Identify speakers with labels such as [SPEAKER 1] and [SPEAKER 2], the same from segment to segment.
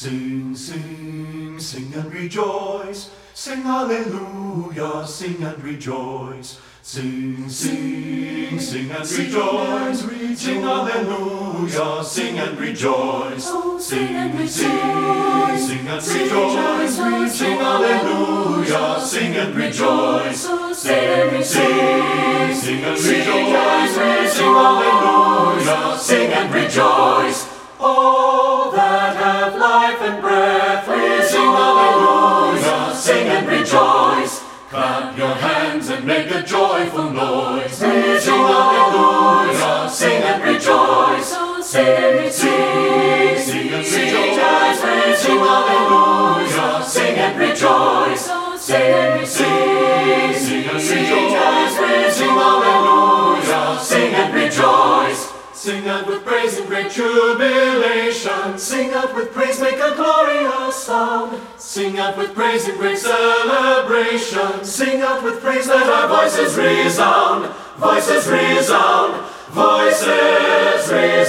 [SPEAKER 1] Sing, sing, sing and rejoice. Sing hallelujah, sing and rejoice. Sing, sing, sing and rejoice. Sing hallelujah, sing and rejoice. Sing, sing, sing and rejoice. Sing hallelujah, sing and rejoice. Sing, sing, sing and rejoice. Sing hallelujah, sing and rejoice. All that have life and breath, we sing hallelujah, sing and rejoice. Clap your hands and make a joyful noise. We sing hallelujah, sing and rejoice. Sing, sing, sing and rejoice. We sing hallelujah, sing and rejoice. Sing, sing, sing and rejoice. We sing hallelujah, sing and rejoice. Sing out with praise and great jubilation. Sing out with praise, make a glorious sound. Sing out with praise and great celebration. Sing out with praise, let our voices resound. Voices resound. Voices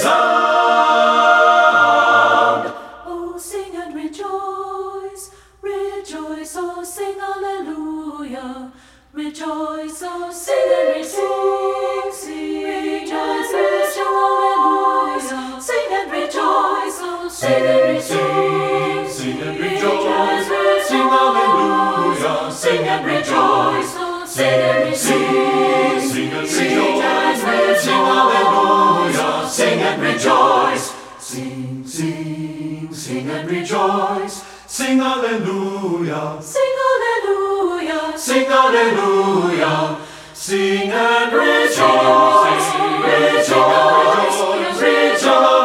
[SPEAKER 1] resound.
[SPEAKER 2] Oh, sing and rejoice. Rejoice, oh, sing hallelujah. Rejoice, oh, sing and rejoice. Rejoice, hallelujah. Sing and rejoice, oh, sing and rejoice.
[SPEAKER 1] Sing and rejoice. Sing hallelujah. Sing and rejoice.
[SPEAKER 2] Sing and rejoice.
[SPEAKER 1] Sing and rejoice. Sing hallelujah. Sing and rejoice. Sing, sing, sing and rejoice. Sing hallelujah.
[SPEAKER 2] Sing hallelujah.
[SPEAKER 1] Sing hallelujah. Sing and rejoice. Rejoice. Rejoice.